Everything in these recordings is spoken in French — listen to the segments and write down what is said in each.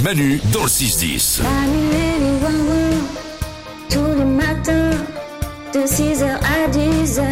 Manu dans le 6-10. Tous les matins, de 6h à 10h.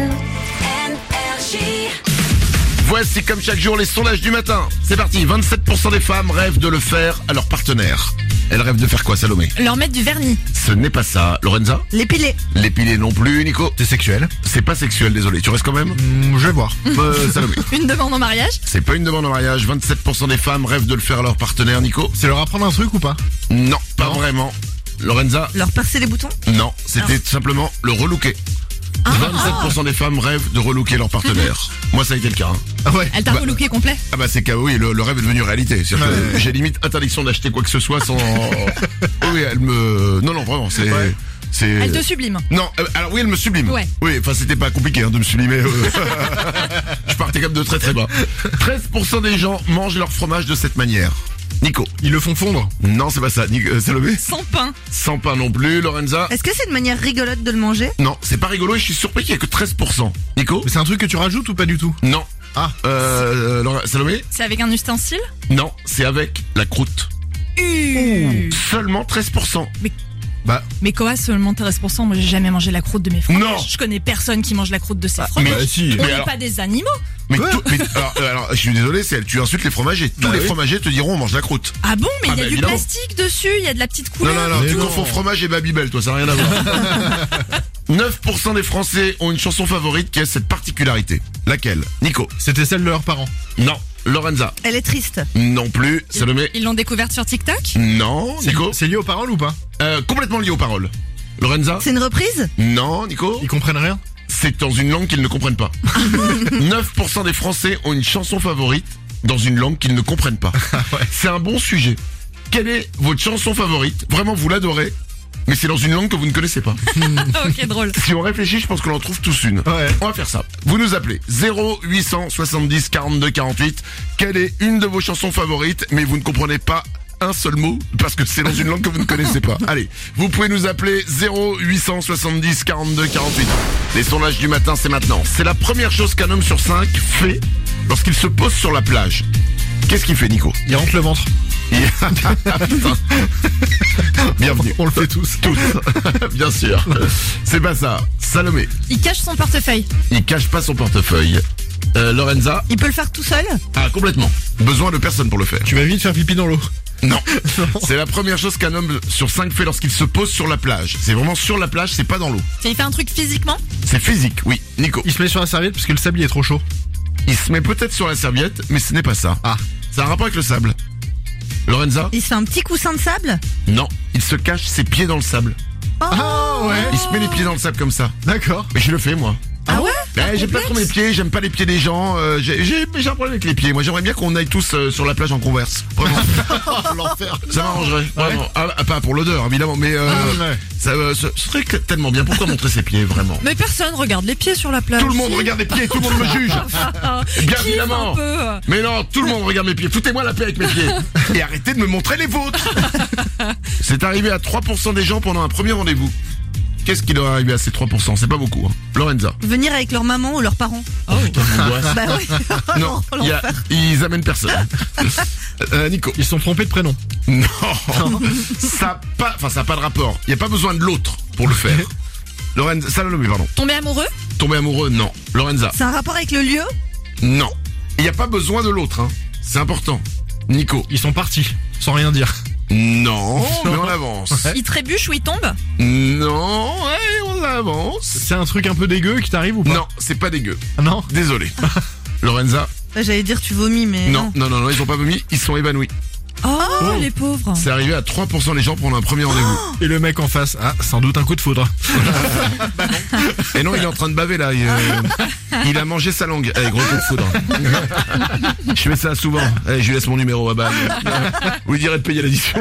Voici comme chaque jour les sondages du matin. C'est parti, 27% des femmes rêvent de le faire à leur partenaire. Elles rêvent de faire quoi, Salomé? Leur mettre du vernis. Ce n'est pas ça. Lorenza? L'épiler. L'épiler non plus, Nico? C'est sexuel. C'est pas sexuel, désolé. Tu restes quand même? Je vais voir. Salomé? Une demande en mariage. C'est pas une demande en mariage. 27% des femmes rêvent de le faire à leur partenaire, Nico? C'est leur apprendre un truc ou pas? Non, pas Non. vraiment. Lorenza? Leur percer les boutons. Non, c'était tout simplement le relooker. 27% des femmes rêvent de relooker leur partenaire. Moi, ça a été le cas. Hein. Ah ouais. Elle t'a relooké complet. Ah bah c'est oui, le rêve est devenu réalité. C'est-à-dire que Ouais. j'ai limite interdiction d'acheter quoi que ce soit sans... oui, elle me... Non, vraiment, c'est... Ouais. c'est... Elle te sublime. Non, alors oui, elle me sublime. Ouais. Oui, enfin c'était pas compliqué de me sublimer. Je partais quand même de très très bas. 13% des gens mangent leur fromage de cette manière. Nico? Ils le font fondre. Non, c'est pas ça. Salomé? Sans pain. Sans pain non plus. Lorenza? Est-ce que c'est une manière rigolote de le manger? Non, c'est pas rigolo et je suis surpris qu'il y ait que 13%. Nico? Mais c'est un truc que tu rajoutes ou pas du tout? Non. Ah. Salomé? C'est avec un ustensile. Non, c'est avec la croûte. Seulement 13%. Mais quoi, seulement 13%? Moi, j'ai jamais mangé la croûte de mes fromages. Non. Je connais personne qui mange la croûte de ses fromages. mais si. On mais n'est alors- pas des animaux. Mais, Ouais. alors, je suis désolé, tu insultes les fromagers. Tous Bah les oui. fromagers te diront on mange la croûte. Ah bon? Mais Ah il y a bah, du évidemment. plastique dessus, il y a de la petite couleur. Non, Mais tu non. confonds fromage et Babybel, toi, ça n'a rien à voir. 9% des Français ont une chanson favorite qui a cette particularité. Laquelle? Nico? C'était celle de leurs parents. Non. Lorenza? Elle est triste. Non plus. Salomé? Ils l'ont découverte sur TikTok. Non. Nico? C'est lié aux paroles ou pas? Complètement lié aux paroles. Lorenza? C'est une reprise? Non. Nico? Ils comprennent rien? C'est dans une langue qu'ils ne comprennent pas. 9% des Français ont une chanson favorite dans une langue qu'ils ne comprennent pas. C'est un bon sujet. Quelle est votre chanson favorite? Vraiment, vous l'adorez, mais c'est dans une langue que vous ne connaissez pas. Ok, drôle. Si on réfléchit, je pense qu'on en trouve tous une. Ouais. On va faire ça. Vous nous appelez 0870 42 48. Quelle est une de vos chansons favorites, mais vous ne comprenez pas un seul mot parce que c'est dans une langue que vous ne connaissez pas. Allez, vous pouvez nous appeler 0870 42 48. Les sondages du matin, c'est maintenant. C'est la première chose qu'un homme sur 5 fait lorsqu'il se pose sur la plage. Qu'est-ce qu'il fait, Nico? Ils rentrent le ventre. Ah, putain. Bienvenue. On le fait tous. Tous. Bien sûr. C'est pas ça. Salomé. Il cache son portefeuille. Il cache pas son portefeuille. Lorenza. Il peut le faire tout seul? Ah, complètement. Besoin de personne pour le faire. Tu vas vite faire pipi dans l'eau. Non. C'est la première chose qu'un homme sur 5 fait lorsqu'il se pose sur la plage. C'est vraiment sur la plage, c'est pas dans l'eau. Il fait un truc physiquement. C'est physique, oui. Nico. Il se met sur la serviette parce que le sable il est trop chaud. Il se met peut-être sur la serviette, mais ce n'est pas ça. Ah. C'est un rapport avec le sable. Lorenza. Il se fait un petit coussin de sable? Non. Il se cache ses pieds dans le sable. Ah ouais. Il se met les pieds dans le sable comme ça. D'accord. Mais je le fais, moi. Ah ouais? J'aime pas trop mes pieds, j'aime pas les pieds des gens. J'ai un problème avec les pieds. Moi, j'aimerais bien qu'on aille tous sur la plage en Converse. Vraiment. L'enfer. Ça m'arrangerait. Vraiment. Ah, pas pour l'odeur, évidemment, mais ouais. ça ce serait tellement bien. Pourquoi montrer ses pieds, vraiment? Mais personne regarde les pieds sur la plage. Tout le monde regarde les pieds, tout le monde me juge. Bien Kiffe évidemment. un peu. Mais non, tout le monde regarde mes pieds. Foutez-moi la paix avec mes pieds. Et arrêtez de me montrer les vôtres. C'est arrivé à 3% des gens pendant un premier rendez-vous. Qu'est-ce qui leur est arrivé à ces 3%? C'est pas beaucoup, hein. Lorenza. Venir avec leur maman ou leurs parents? Oh. Bah oui. Non, ils amènent personne. Nico. Ils se sont trompés de prénom. Non, ça a pas de rapport. Il y a pas besoin de l'autre pour le faire. Lorenza, Salomé, pardon. Tomber amoureux. Tomber amoureux, non. Lorenza, C'est un rapport avec le lieu? non. Il y a pas besoin de l'autre, hein. C'est important. Nico, Ils sont partis sans rien dire. non. Mais on avance. Il trébuche ou il tombe. Non, ouais, on avance. C'est un truc un peu dégueu qui t'arrive ou pas? Non, c'est pas dégueu. Ah non. Désolé. Lorenza, Bah, j'allais dire tu vomis, mais non, ils ont pas vomi, ils sont évanouis. Oh, les pauvres. C'est arrivé à 3% des gens pendant un premier rendez-vous. Et le mec en face, ah, sans doute un coup de foudre. Et non, il est en train de baver là. Il a mangé sa langue. Allez, gros coup de foudre. Je fais ça souvent. Allez, je lui laisse mon numéro à balle. Vous lui direz de payer l'addition.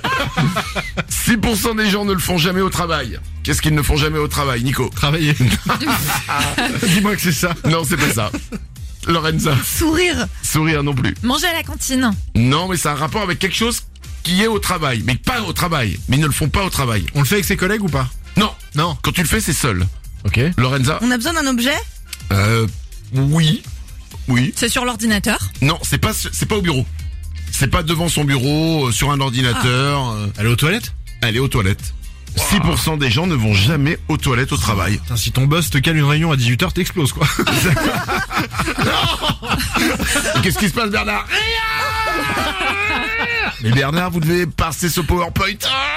6% des gens ne le font jamais au travail. Qu'est-ce qu'ils ne font jamais au travail, Nico? Travailler. Dis-moi que c'est ça. Non, c'est pas ça. Lorenza. Sourire. Sourire non plus. Manger à la cantine. Non, mais c'est un rapport avec quelque chose qui est au travail. Mais pas au travail. Mais ils ne le font pas au travail. On le fait avec ses collègues ou pas? Non. Non. Quand tu le fais, c'est seul. Ok. Lorenza. On a besoin d'un objet? Oui. Oui. C'est sur l'ordinateur. Non, c'est pas au bureau. C'est pas devant son bureau, sur un ordinateur. Elle est aux toilettes? Elle est aux toilettes. 6% des gens ne vont jamais aux toilettes au travail. Putain, si ton boss te cale une réunion à 18h, t'exploses quoi. Qu'est-ce qui se passe, Bernard? Mais Bernard, vous devez passer ce PowerPoint.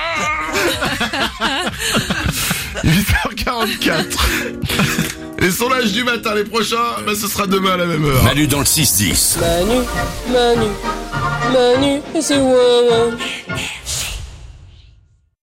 8h44. Les sondages du matin, les prochains, ce sera demain à la même heure. Manu dans le 6-10. Manu, Manu, Manu, c'est Wawa.